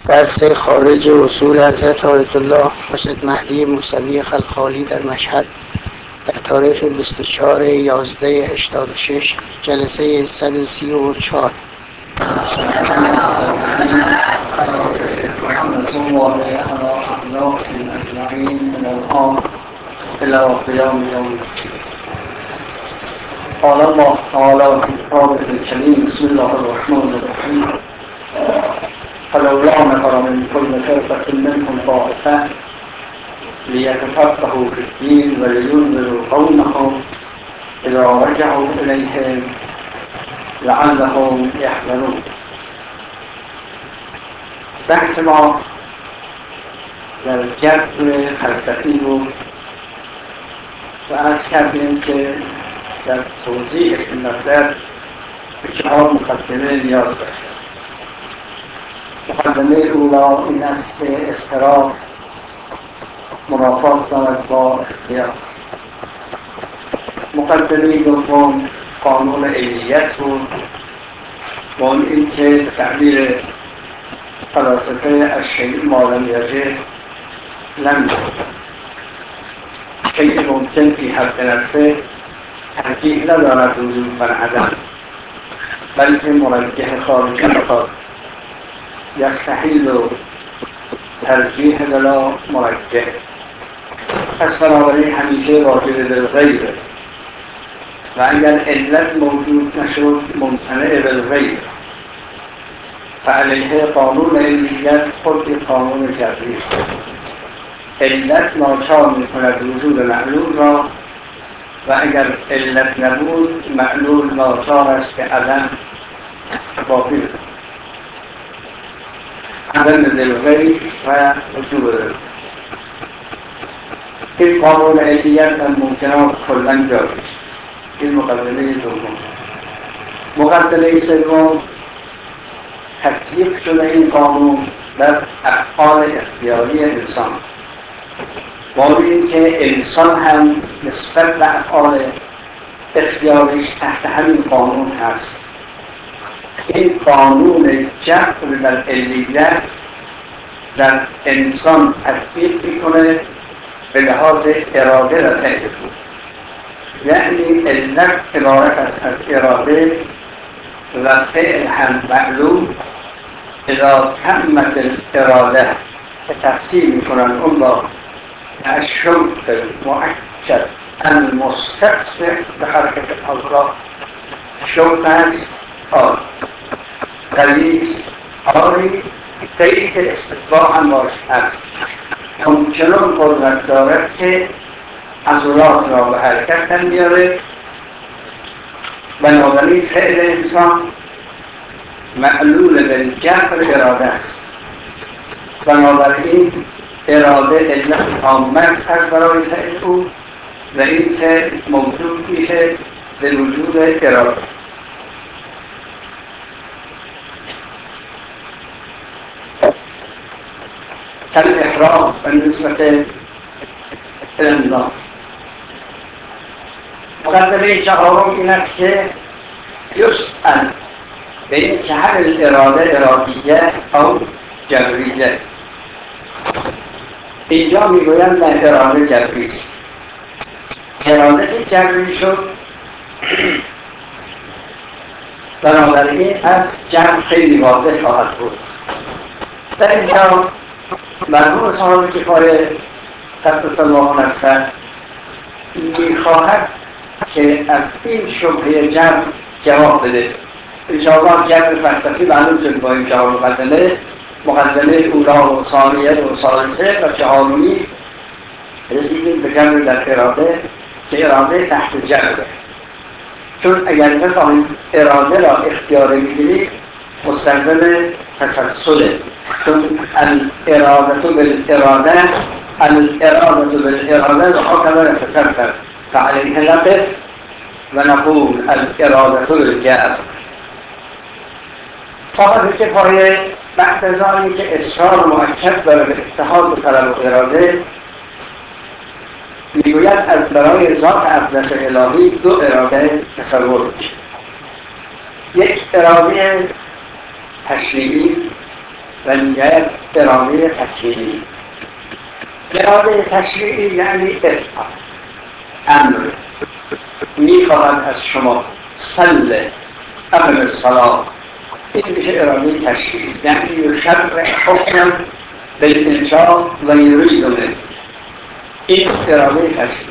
درس خارج اصول حضرت آیت الله حسین مهدی موسوی خلخالی در مشهد در تاریخ 24/11/86 جلسه 134. ورحمة الله على أخلاقهم أجمعين من الآن إلى قيام يوم الدين. قال الله تعالى في كتابه الكريم: بسم الله الرحمن الرحيم. فلولا نفر من كل فرقة منهم طائفة ليتفقهوا في الدين ولينذروا قومهم إذا رجعوا إليهم لعلهم يحذرون. بحث ما در جبر فلسفی بود و عرض کردیم که در توضیح این مطلب به 4 مقدمه نیاز دارد. مقدمه اولا این است که اضطراب منافات دارد با اختیار. مقدمه دوم قانون علیت بود و اون این که تعبیر فلاسفه الشیء ما لم یجد لم یکن. شیء ممکن فی حد نفسه ترجیح ندارد وجود بر عدم، بلکه مرجح خارجی میخواد. یستحیل ترجیح بلا مرجح. پس بنابراین همیشه واجب بالغیره و اگر علت موجود نشد ممتنع بالغیر. فعلیه قانون علیت خود قانون جبری است. علت ناچار میکند وجود معلول را و اگر علت نبود معلول ناچار است که عدم باقی بماند. عدم بالغیر و وجود بالغیر. این قانون علیت در ممکنات کلاً جاری است. این مقدمه دوم. مقدمه سوم تطبیق شده این قانون در افعال اختیاری انسان. با اینکه انسان هم نسبت به افعال اختیاریش تحت همین قانون هست. این قانون جبر در علیت در انسان تطبیق میکنه به لحاظ اراده و فعل. یعنی علت عبارت است از اراده و فعل هم معلوم. اذا تمت الاراده که تفسیر میکنن اون با الشوق المؤکد المستقصع به حرکت الاوراق. شوق است آری، قوی آری، غیر که استطاع هم باش است. همچنان قدرت دارد که عضلات را به حرکت هم بیاره. بنابراین فعل انسان معلول بالجبر اراده است. بنابراین اراده علت عامه است برای فعل او و این فعل موجود میشه به وجود اراده. الاحرام بالنسبة الانضام. مقدمه چهارم این است که یسأل به این که هل الاراده ارادیه او جبریه. اینجا میگویند نه، اراده جبری است. اراده که جبری شد بنابراین از جبر خیلی واضح خواهد بود. در اینجا مرحوم صاحب کفایه قدس الله نفسه میخواهد که از این شبهه جبر جواب بده. انشاءالله جبر فلسفی معلوم شد با این 4 مقدمه. مقدمه اولا و ثانیه و ثالثه و 4می رسیدیم به جبر در اراده که اراده تحت جبره. چون اگر بخواهیم اراده را اختیاری بگیریم مستلزم تسلسله. چون الاراده بالاراده الاراده بالاراده هكذا يتسلسل فعليه نقف ونقول الاراده بالجبر. صاحب کفایه بعد از آنی که اصرار مؤکد بر اتحاد طلب و اراده میگوید از برای ذات اقدس الهی 2 اراده تصور میشه. یک اراده تشریعی و دیگر اراده تکوینی. اراده تشریعی یعنی افعال، امر، میخواهد از شما صل اقم الصلاة، این میشه اراده تشریعی، یعنی یشرع حکما بالانشاء و یرید منه، این اراده تشریعی.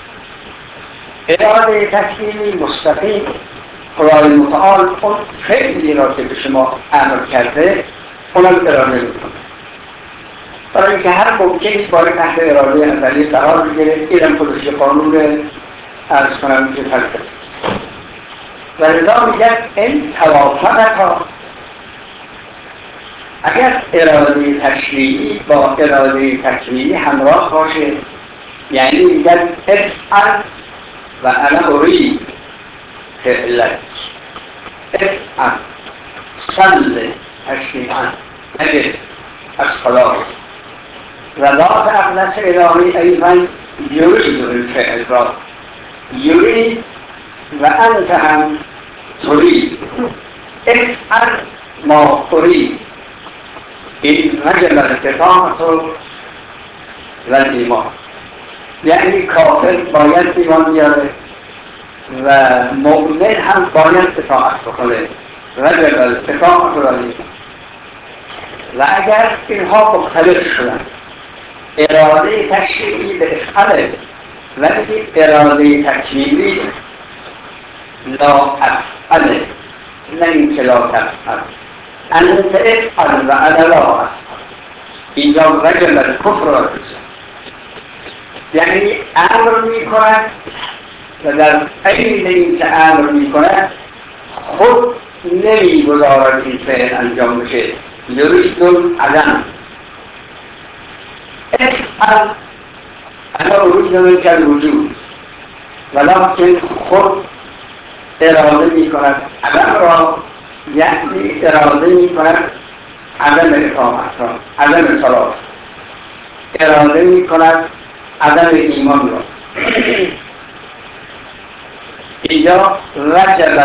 اراده تکوینی مستقیم، خدای متعال اون فعلی را که به شما امر کرده اونم اراده میکنه، برای اینکه هر ممکنی باید تحت اراده ازلی قرار بگیره. اینم خودش قانون عرض کنم که فلسفه است و لذا میگن این توافقتا، اگر اراده تشریعی با اراده تکوینی همراه باشه، یعنی میگن افعل و انا اريد فعلك، افعل صل تشریعا اجل الصلاة، رضات اقلس الهی ایضا یرید الفعل را، یرید و انت هم ترید، افعل ما اريد، این وجب الاطاعة و الایمان، یعنی کافر باید ایمان بیاره و مؤمن هم باید اطاعت بکنه، وجب الاطاعة و الایمان. و اگر اینها مختلف شدن، اراده تشریعی به افعله ولی اراده تکوینی لا افعله، نه اینکه لا تفعل، انت افعل و انا لا افعل، اینجا وجب الکفر و العصیان، یعنی امر میکند و در عین اینکه امر میکند خود نمیگذارد این فعل انجام بشه، یرید العدم، افعل انا اريد منك الوجود، ولكن خود اراده میکند عدم را، یعنی اراده میکند عدم اطاعت را، عدم صلاة، اراده میکند عدم ایمان را. اینجا وجب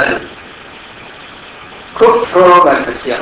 الکفر و العصیان.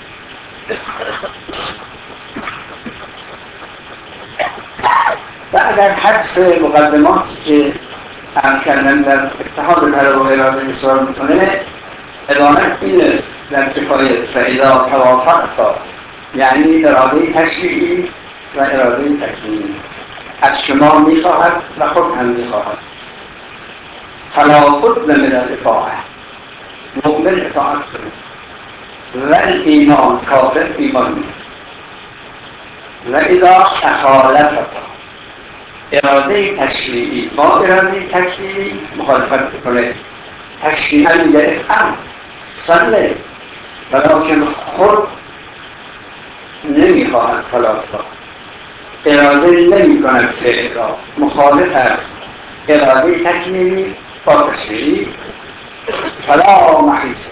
بعد از حذف مقدماتی که عرض کردن در اتحاد طلب و اراده اصرار میکنه، ادامت اینه در کفایت فاذا توافقتا، یعنی اراده تشریعی و اراده تکوینی از شما میخواهد و خود هم میخواهد، فلا بد من الاطاعة، مؤمن اطاعت کنه، و الایمان، کافر ایمان میکنه. و اذا تخالفتا، اراده تشریعی با اراده تکوینی مخالفت میکنه، تشریعا میگه افعل صله، ولیکن خود نمیخواهد صلات را، اراده نمی کند فعل را، مخالف است اراده تکوینی با تشریعی، فلا محیص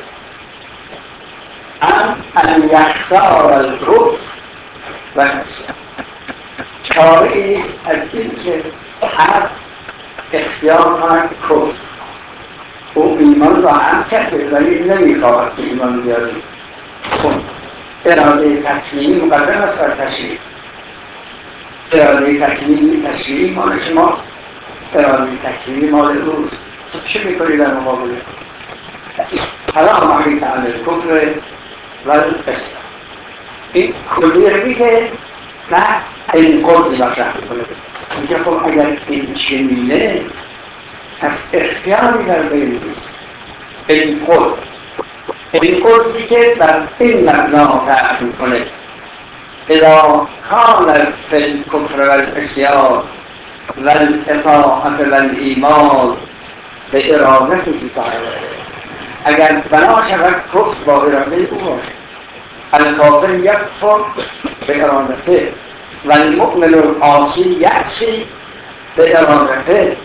ان یختار الکفر و العصیان، چاره‌ای نیست از این که حق اختیار کند کفر. او ایمان را هم کرده ولی نمیخواهد که ایمان بیاره، خب اراده تکوینی مقدم است بر تشریع، اراده تکوینی تشریعی مال شماست، اراده تکوینی مال اوست، چه میکنی در مقابل؟ حالا محیط عن الکفر و العصیان، این کلیه رو میگه و این قرضی مطرح میکنه، میگه خب اگر این چنینه پس اختیاری در بین نیست. این قرضی که بر این مبنا تعریف میکنه، اذا کان فی الکفر و العصیان و الاطاعة و الایمان به ارادتی تعالی، اگر بنا شود کفر با اراده او باشه، الکافر یکفر به ارادته و المؤمن العاصی یعصی به ارادته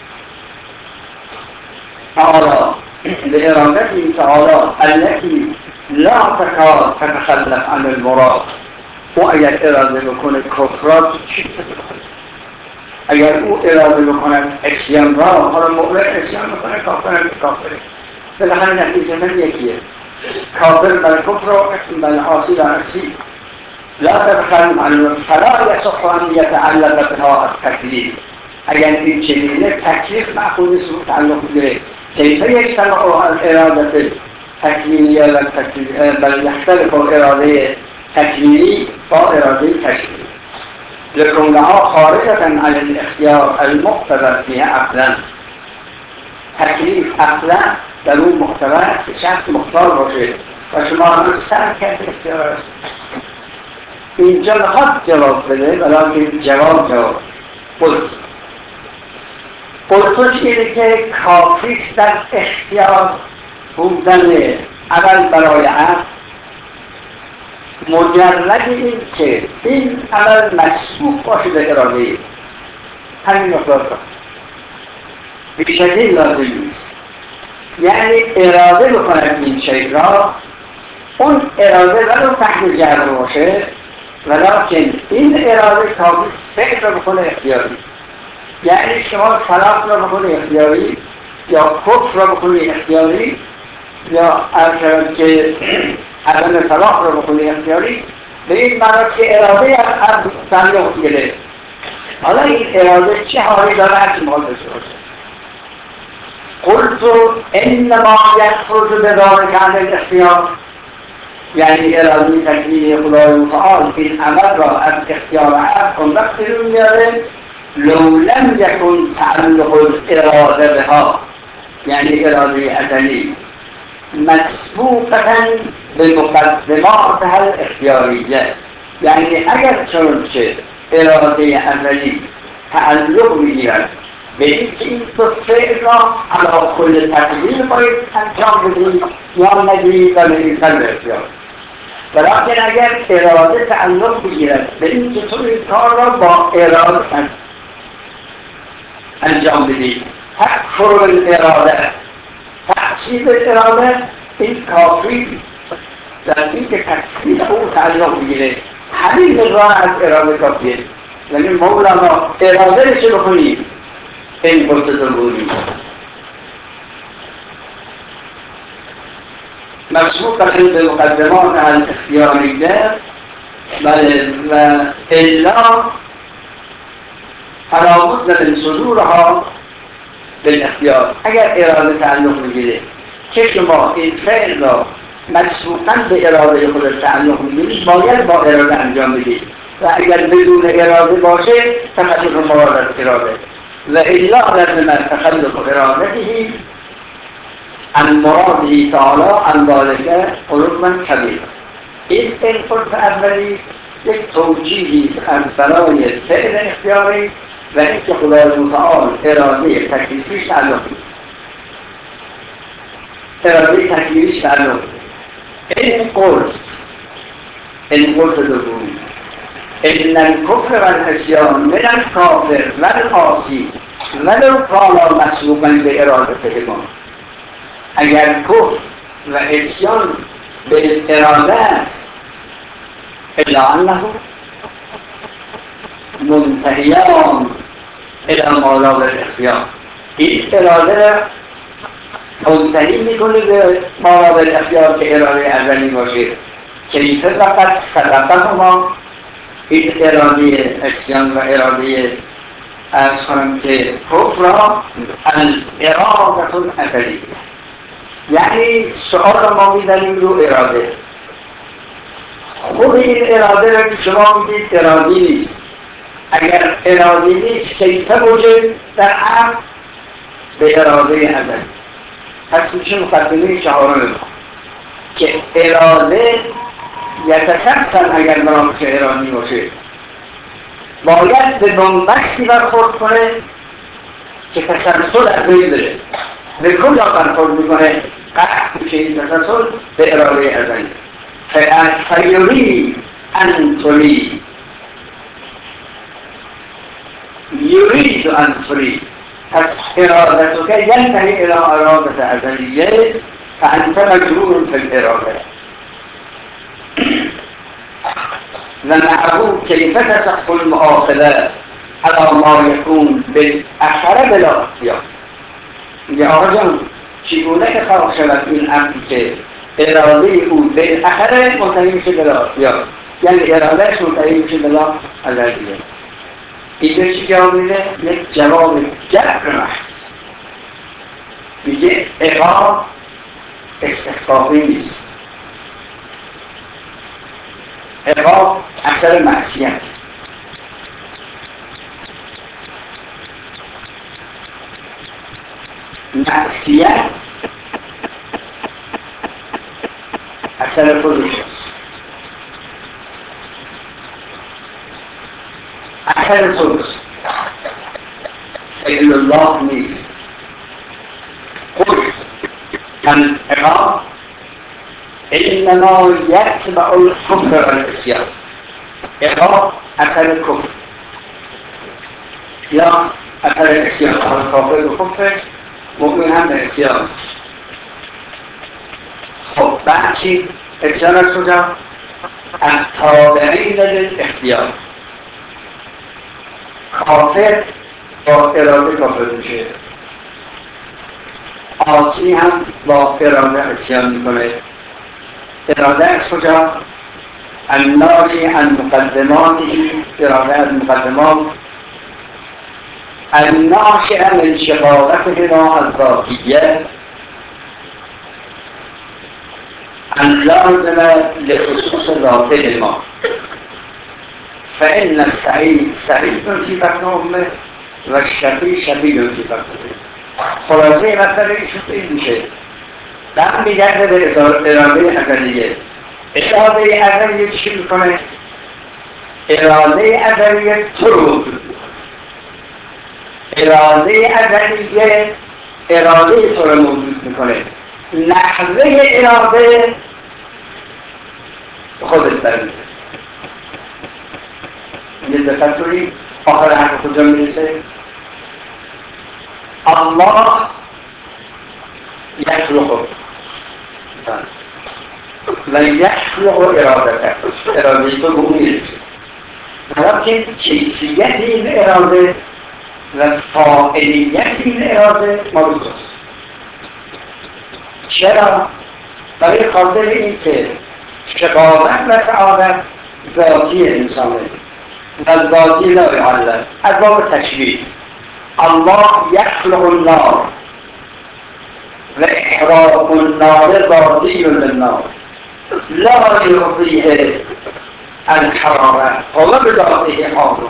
تعالی، به ارادته تعالی التي لا تكاد تتخلف عن المراد. او اگر اراده بکنه کفر چی بکنه؟ اگر او اراده بکنه عصیان را، حالا مؤمن عصیان بکنه، کافر کافره، بالاخره نتیجه من یکیه، کافر بر کفر و عاصی بر عصی لا تبخل عنه فلا يصح ان يتعلق بها التكلیف. اگر این چنینه تکلیف معقول نیست رو تعلق بگیره. کیف یجتمع الاراده تکلیلیه و بل یختلف اراده تکلیلی با اراده تشریعی لكونها خارجة عن الاختيار المقتضى فيها عقلا. تکلیف عقلا در اون مقتضا است که شخص مختار باشه و شما رو سر کرد اختیار است. اینجا میخواد جواب بده ولیکن جواب قلتو چیزی که کافیست در اختیار بودن عمل برای عقل مجرد این که این عمل مسبوق باشه به اراده، همین مقدار کافی، بیش از این لازم نیست. یعنی اراده بکند این شیء را، اون اراده ولو تحت جبر باشه ولیکن این اراده کافی فعل را بکنه اختیاری. یعنی شما صلاح را بکنه اختیاری یا کفر را بکنه اختیاری یا عرض که عدم صلاح را بکنه اختیاری، به این معنی که اراده هم تعلق گرفت. حالا این اراده چه حالی داره هرچی مال داشته باشه. قلت انما یخرج بذلک عن الاختیار، یعنی اراده تکلیف خدای متعال این عمل را از اختیار عبد اون وقت بیرون میاره لو لم یکن تعلق الاراده بها، یعنی اراده ازلی مسبوقة بمقدماتها الاختیاریه. یعنی اگر چنانچه اراده ازلی تعلق میگیرد به اینکه این دو فعل را علی کل تقدیر باید انجام بدید یا ندید و نویسن اختیار، ولیکن اگر اراده تعلق بگیرد به اینکه تو این کار را با اراده انجام بدید، تکفر الاراده، تحصیل اراده، این کافریست در اینکه تکفیر او تعلق بگیره. همین راه از اراده کافیه. یعنی مولانا اراده رو چه بکنید؟ این قلت ضروری مسبوق به مقدمات الاختیاریه و الا فلا بد من صدورها بالاختیار. اگر اراده تعلق میگیره که شما این فعل را مسبوقاً به اراده خود تعلق میگیرید باید با اراده انجام بدید و اگر بدون اراده باشه تخلف مراد از اراده و الا لازم تخلف ارادته عن مراده تعالی عن ذلك قربا کبیر. این قرب اولی یک توجیهی است از برای فعل اختیاری و اینکه خدای متعال اراده تکلیفیش تعلق میگیره، اراده تکلیفیش تعلق. این قلت دومی ان الكفر والعصیان من الکافر والعاصی ولو کانا مسبوقا به ارادتهما. اگر کفر و عصیان به اراده است الا انه منتهیان الی ما لا بالاختیار، این اراده را منتهی میکنه به ما لا بالاختیار که اراده ازلی باشه. کیف وقت سبقهما، این اراده عصیان و اراده ارز کنم که کفر را الاراده الازلی، یعنی سؤال را ما میدنیم رو اراده. خود این اراده را که شما میدید ارادی نیست. اگر ارادی نیست کیف موجب در عقل به اراده ازلی. پس میشه مقدمه چهارم که اراده یتسلسل اگر برامش ارادی باشه باید به بنبستی برخورد کنه که تسلسل از این بره. به کجا برخورد میکنه؟ قطع میشه این تسلسل به اراده ازلی. فیوری انتوری یورید انتوری، پس ارادتو که ینتهی الى ارادت ازلیه فانت مجرور فی الاراده و معه کیف تصح المؤاخذه علی ما یکون بالاخره بلا اختیار. میگه آقا جان چگونه اخراج شود این عبدی که اراده او بالاخره منتهی میشه بلا اختیار یعنی ارادهش منتهی میشه بلا ازلیه. اینجا چی جواب میده؟ یک جواب جبر محض. میگه عقاب استحقاقی نیست، عقاب اثر معصیت. معصیت اثر خودش، اثر توست، فعل الله نیست. قل العقاب انما یتبع الکفر والعصیان. عقاب اثر کفر یا اثر عصیان. کافر به کفر، مؤمن هم به عصیان. خب بعد چی؟ عصیان از کجا؟ التابعین للاختیار. کافر با اراده کافر میشه، عاصی هم با اراده عصیان میکنه. اراده از کجا؟ الناشی عن مقدماته، اراده از مقدمات، الناشئ من شقاوتهما الذاتیه، اللازمه لخصوص ذاتهما، فإن السعید سعید فی بطن امه و الشقی شقی فی بطن امه. خلاصه مطلب این میشه در میگرده به اراده ازلیه. اراده ازلیه چی میکنه؟ اراده ازلیه تو رو وجود، اراده ازلیه اراده تو رو موجود میکنه. نحوه اراده خودت برمیده. یه دقت کنید آخر حرف کجا میرسه؟ الله یخلق و یخلق ارادته، اراده تو به اون میرسه، ولیکن کیفیت این اراده و فاعلیت این اراده مال توست. چرا؟ برای خاطر این که شقاوت و سعادت ذاتی انسانه و ذاتی لا یعلم، از باب تشبیه. الله یخلق النار و احراق النار ذاتی للنار لا یعطیه الحراره هو بذاته حاضر.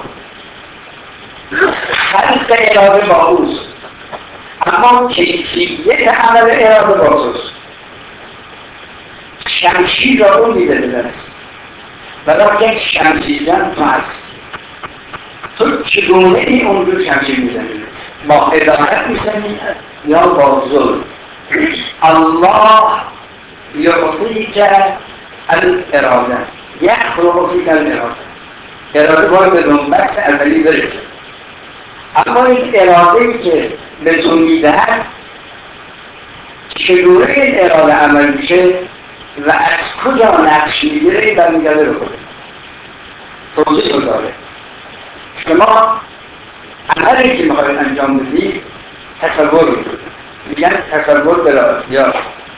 خلق اراده با اوست، اما کیفیت عمل اراده با توست. شمشیر را اون میده به دست، ولیکن شمشیرزن تو هست. تو چگونه ای اون رو شمشیر میزنی؟ با هدایت میزنی یا با ظلم؟ الله یعطیک الاراده یخلق فیک الاراده. اراده باید به بنبست ازلی برسه، اما این اراده ای که به تو میدهد چگونه این اراده عمل میشه و از کجا نقش میگیره برمیگرده به خودت. توضیح رو داره. شما عملی که میخواید انجام بدید تصور میکنید، میگن تصور بلا اختیار،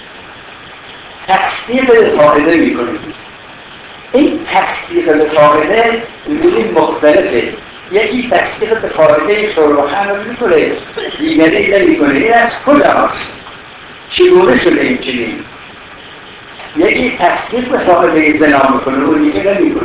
تصدیق به فائده میکنید. این تصدیق به فائده میبینید مختلفه. یکی تصدیق به فائده شربخن رو میکنه، دیگری نمیکنه. این از کجاست؟ چگونه شده این چنین؟ یکی تصدیق به فائده زنا میکنه و دیگه نمیکنه.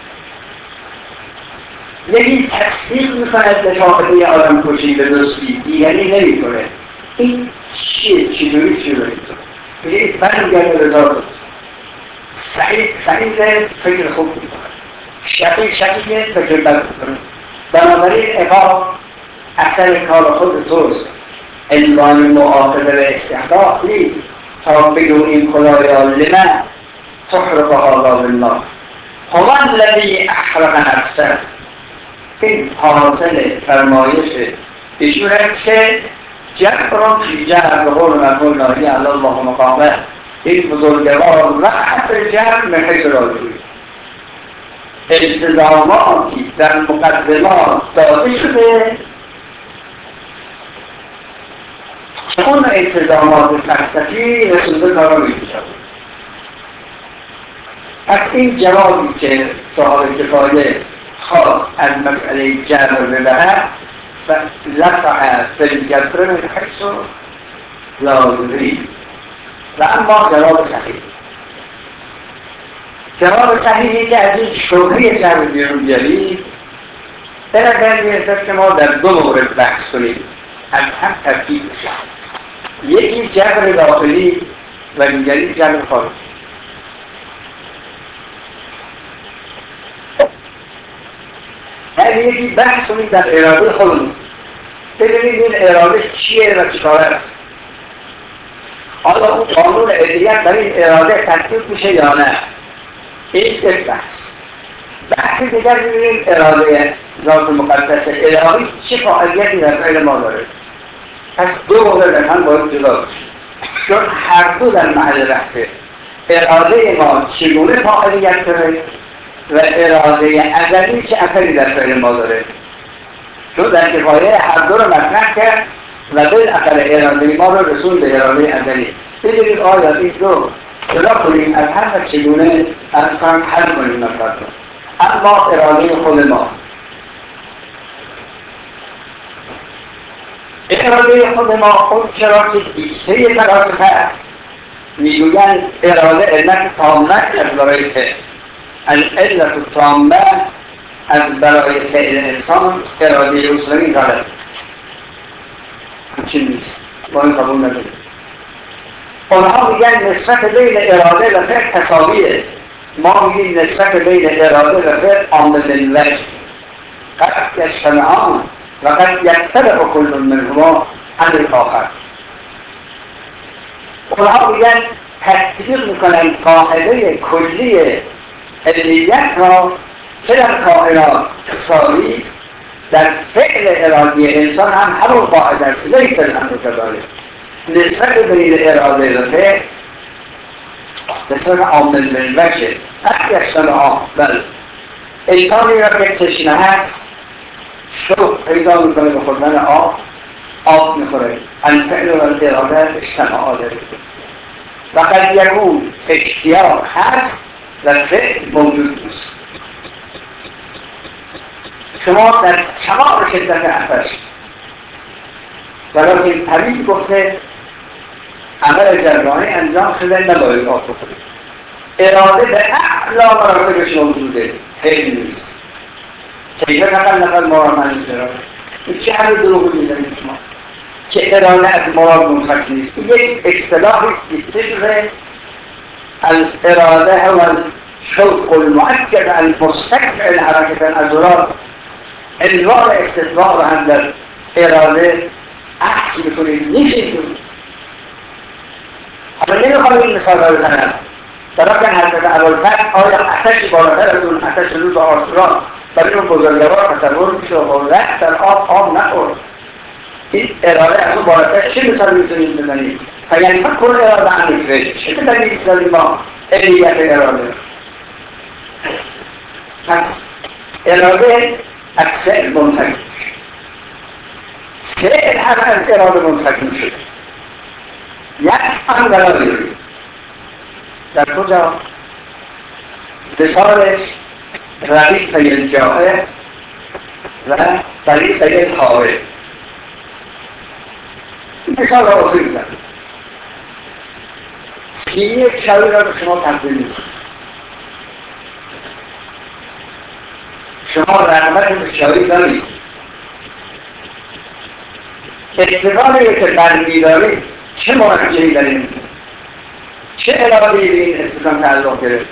یکی تصدیق میکند به فائده آدم کشی به درستی، دیگری نمیکنه. این چیه؟ چجوری شده؟ میگه برمیگرده به ذات. سعید فکر خوب میکنه، شقی فکر بد میکنه. بنابراین عقاب اثر کار خود توست، عنوان مؤاخذه به استحقاق نیست تا بگو این خدایا لمن تحرق هذا بالنار هو الذی احرق نفسه. این حاصل فرمایش ایشون است که جبر فی جبر به قول مرحوم ناهی علی الله مقامه. این بزرگوار وقت جبر من حیث راجعی التزاماتی در مقدمات داده شده، اون التزامات فلسفی رسونده کارا میکشد. پس این جوابی که صاحب کفایه خواست از مسئله جبر بدهد لفع فی الجبر من حیث لا یدری و اما جواب صحیح. جواب صحیحی که از این شبهه جبر بیرون بیارید به نظر میرسد که ما در دو مورد بحث کنیم از هم ترکیب بشه. یکی جبر داخلی و دیگری جبر خارجی. یعنی یکی بحث کنیم در اراده خودمون، ببینید این اراده چیه و چیکار است. آیا اون قانون عدلیت در این اراده تطبیق میشه یا نه؟ این یک بحث دیگر ببینیم اراده ذات مقدس الهی چه فعالیتی در فعل ما داره. پس دو مورد از هم باید جدا بشه، چون هر دو در محل بحثه. اراده ما چگونه فعالیت داره و اراده ازلی چه اثری در فعل ما داره. چون در کفایه هر دو رو مطرح کرد و بالاخره اراده ما رو رسون به اراده ازلی. ببینید آیا این دو جدا کنیم از هم و چگونه از هم حل کنیم مطلب رو. اما اراده خود ما، اراده خود ما اون چرا که دیکته فلاسفه است، میگویند اراده علت تامه است از برای فعل. العلت تامه از برای فعل انسان اراده اصولی غلط همچین نیست، با این قبول نداریم. اونها میگن نسبت بین اراده و فعل تساویه، ما میگیم نسبت بین اراده و فعل عامل وجه قد یجتمعان و قد یختلف کل منهما عن الاخر. اونها میگن تطبیق میکنن قاعده کلی علیت را که در کائنات تساوی است، در فعل ارادی انسان هم همون قاعده است. لیس الامر کذالک. نسبت بین اراده و فعل نسبت عامل وجه قد یجتمعان. بله، انسانی را که تشنه هست شوق پیدا میکنه به خوردن آب میخوره. الفعل و الاراده اجتماع داره. و قد یکون اشتیاق هست و فعل موجود نیست. شما در تمام شدت آتش ولیکن طبیب گفته عمل جراحی انجام شده نباید آب بخورید. اراده به اعلی مراتبش موجوده، فعل نیست. کیفه نقل مراد من اراده. این چه همه دروغ میزنید شما که اراده از مراد منفک نیست. یک اصطلاحی است که شده الاراده هو الشوق المؤكد المستقطع الحركة الأزرار. عنوان استطلاع رو هم در اراده عکس میکنید نیستید. حالا نمیخوام این مثال رو بزنم. درکن حضرت ابوالفتح آیا آتش بالاتر از اون آتش روز آشورا برای اون بزرگوار تصور میشه و رفت در آب نخورد. این اراده از اون بالاتر چه مثال میتونید بزنید؟ یعنی کل اراده عمیق فعل. چه دلیل داریم ما علیت اراده؟ پس اراده از فعل منفک میشه، فعل هم از اراده منفک میشه. یک هم دلالی در کجا؟ مثالش رقیق الجاهه و طریق الحاوه. مثال را آخری بزن. سینی چایی را به شما تقدیم میکنم. شما رغبت به چایی دارید. استقامه که برمیدارید چه مرجعی دارید؟ چه اراده‌ای به این استقام تعلق گرفت؟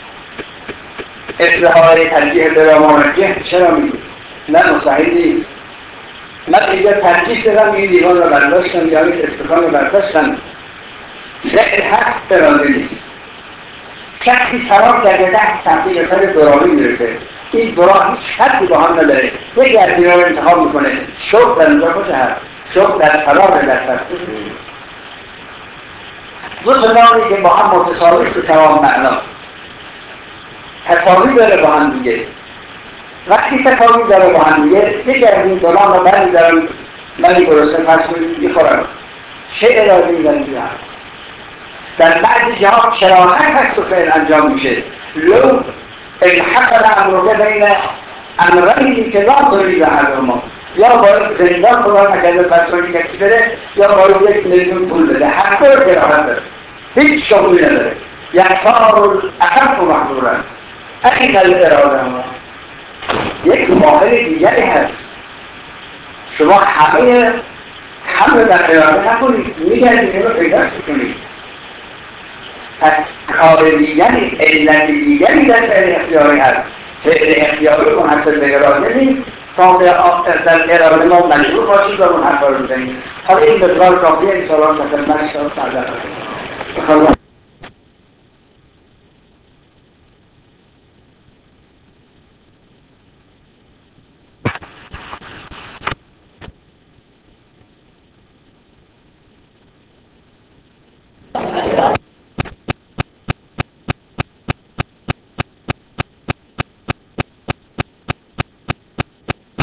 اصلاحات ترجیح به مرجع چرا میگید؟ نه مستحیل نیست. من اینجا ترجیح دارم این دیوان رو برداشتم یا این استقام رو برداشتم. فعل هست اراده نیست. کسی فرار کرده ده صفحه به سر درامی میرسه. این درا هیچ حدی با هم نداره. یکی از اینا رو انتخاب میکنه. شوق در اونجا کجا هست؟ شوق در فرار در صفحه. دو نامی که با هم متساوی است به تمام معنا. تساوی داره با هم دیگه. وقتی تساوی داره با هم دیگه یکی از این دو نام رو برمیدارم من گرسنه پس میخورم. چه اراده‌ای در اینجا هست؟ در بعضی جاها کراهت هست و فعل انجام میشه. لو انحصر امرك بین امرینی که لا ترید احدهما، یا باید زندان خدا نکرده پسانی کسی بره یا باید 1 میلیون پول بده، هر کار کراهت داره، هیچ شغلی نداره. یختار الاخف و محضورن این اراده ما یک فاعل دیگری هست. شما همه در اراده نکنید، میگردید این رو پیدا کنید. پس کار دیگری، علت دیگری در فعل اختیاری هست. فعل اختیاری منحصر به اراده نیست تا در اراده ما مجبور باشید و اون حرفا رو بزنید. حالا این مقدار کافیه انشاءالله تکملش رو فردا